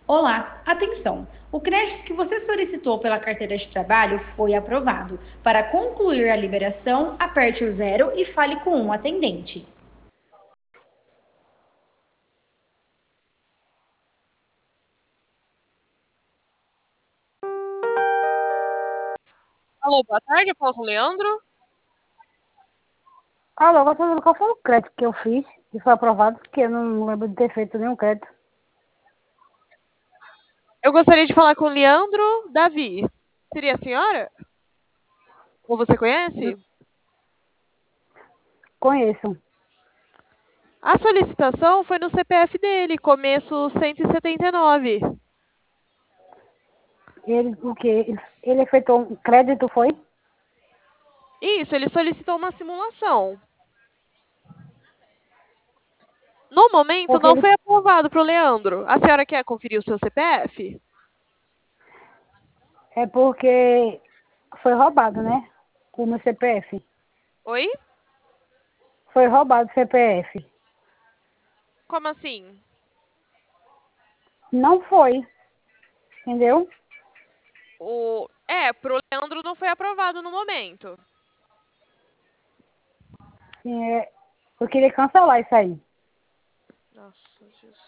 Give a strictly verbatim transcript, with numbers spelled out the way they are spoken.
Olá, atenção! O crédito que você solicitou pela carteira de trabalho foi aprovado. Para concluir a liberação, aperte o zero e fale com um atendente. Alô, boa tarde, eu falo com o Leandro. Alô, agora tô vendo qual foi o crédito que eu fiz e foi aprovado, porque eu não lembro de ter feito nenhum crédito. Eu gostaria de falar com o Leandro Davi. Seria a senhora? Ou você conhece? Conheço. A solicitação foi no C P F dele, começo cento e setenta e nove. Ele, o quê? Ele, ele efetuou um crédito, foi? Isso, ele solicitou uma simulação. No momento, Porque não ele, foi aprovado para o Leandro. A senhora quer conferir o seu C P F? é porque foi roubado, né? O meu C P F. Oi? Foi roubado o C P F. Como assim? Não foi, entendeu? O... É, pro Leandro não foi aprovado no momento. Sim, é, eu queria cancelar isso aí. Nossa, Jesus.